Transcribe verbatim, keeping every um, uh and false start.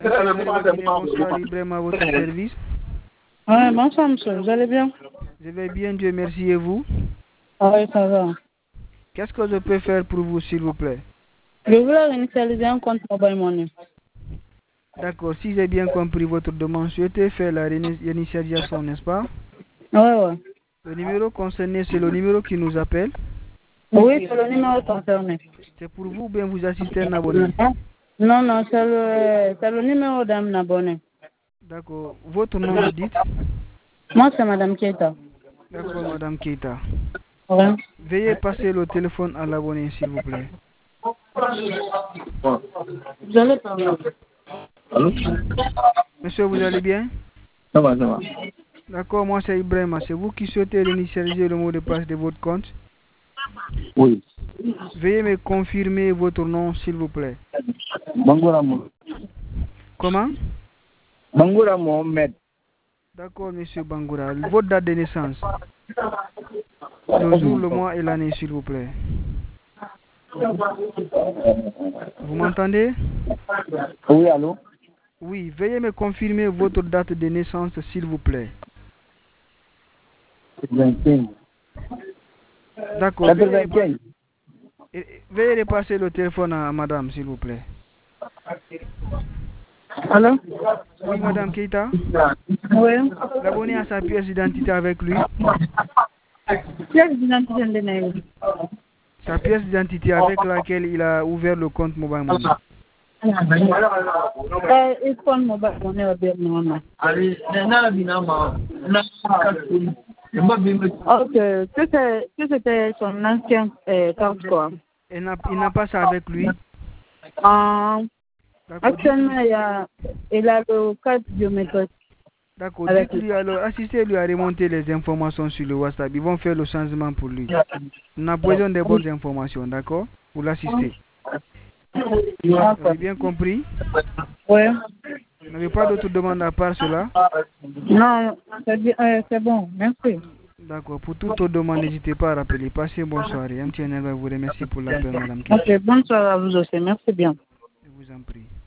Bonsoir, Ibrahim, à votre service. Oui, bonsoir, monsieur. Vous allez bien? Je vais bien, Dieu merci, et vous? Oui, ça va. Qu'est-ce que je peux faire pour vous, s'il vous plaît? Je voulais initialiser un compte mobile money. D'accord, si j'ai bien compris votre demande, souhaitez faire la réinitialisation, n'est-ce pas? Oui, oui. Le numéro concerné, c'est le numéro qui nous appelle. Oui, c'est le numéro concerné. C'est pour vous ou bien vous assistez un abonné? Non, non, c'est le, c'est le numéro d'un abonné. D'accord. Votre nom, me dites? Moi, c'est Madame Keita. D'accord, Madame Keita. Oui. Veuillez passer le téléphone à l'abonné, s'il vous plaît. Vous allez parler. Allô? Monsieur, vous allez bien? Ça va, ça va. D'accord, moi c'est Ibrahim. C'est vous qui souhaitez réinitialiser le mot de passe de votre compte? Oui. Veuillez me confirmer votre nom, s'il vous plaît. Bangoura Mohamed. Comment? Bangoura Mohamed. D'accord, monsieur Bangoura. Votre date de naissance? Le jour, le mois et l'année, s'il vous plaît. Vous m'entendez? Oui, allô? Oui, veuillez me confirmer votre date de naissance, s'il vous plaît. quatre-vingt-quinze. D'accord. quatre-vingt-quinze. Veuillez, veuillez repasser le téléphone à madame, s'il vous plaît. Allô? Oui, madame Keita? Oui. L'abonné a sa pièce d'identité avec lui? Pièce d'identité de Naïve. Sa pièce d'identité avec laquelle il a ouvert le compte mobile money. Euh, il faut le mobile money au bien, non, non. Ok, que c'est- que c'était son ancien euh, carte, quoi. Il n'a il n'a pas ça avec lui? Euh, D'accord. actuellement, il, y a, il a le carte biométrique. D'accord. Avec lui. Dites-lui alors, assistez-lui à remonter les informations sur le WhatsApp. Ils vont faire le changement pour lui. On a besoin de bonnes informations, d'accord? Pour l'assister. Vous avez bien compris? Oui. Vous n'avez pas d'autres demandes à part cela? Non, c'est bien, euh, c'est bon, merci. D'accord. Pour toute autre demande, n'hésitez pas à rappeler. Passez une bonne soirée. M T N vous remercie pour l'appel, madame Keita. Ok, bonne soirée à vous aussi, merci bien. Je vous en prie.